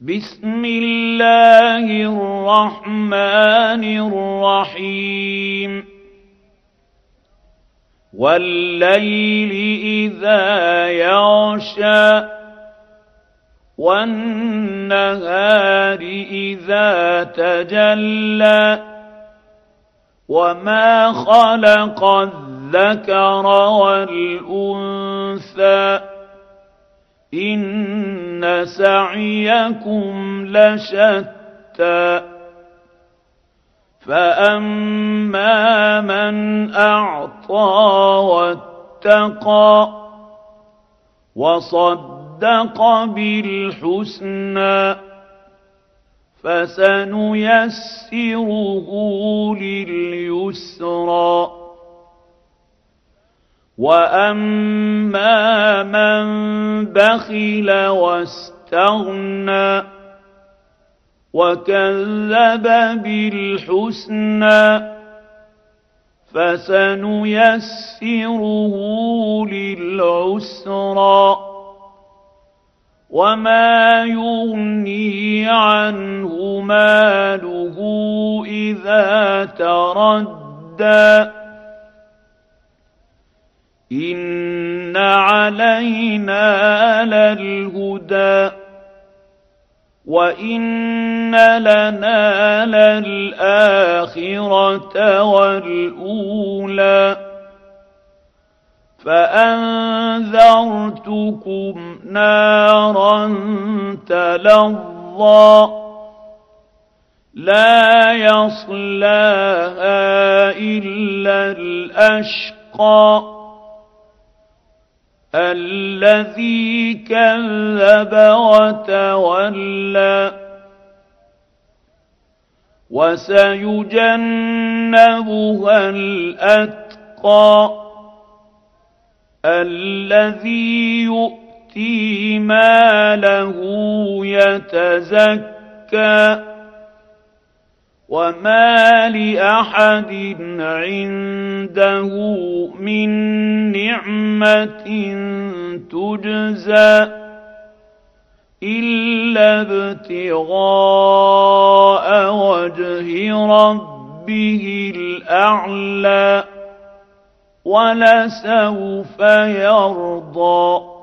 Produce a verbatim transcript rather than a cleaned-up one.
بسم الله الرحمن الرحيم والليل إذا يغشى والنهار إذا تجلى وما خلق الذكر والأنثى إن سعيكم لشتى فأما من أعطى واتقى وصدق بالحسنى فسنيسره لليسرى وأما من بخل واستغنى وكذب بالحسنى فسنيسره للعسرى وما يغني عنه ماله إذا تردى إن علينا للهدى وإن لنا للآخرة والأولى فأنذرتكم نارا تلظى لا يصلاها إلا الأشقى الذي كذب وتولى وسيجنبها الأتقى الذي يؤتي ماله يتزكى وما لأحد عنده من نعمة تجزى إلا ابتغاء وجه ربه الأعلى ولسوف يرضى.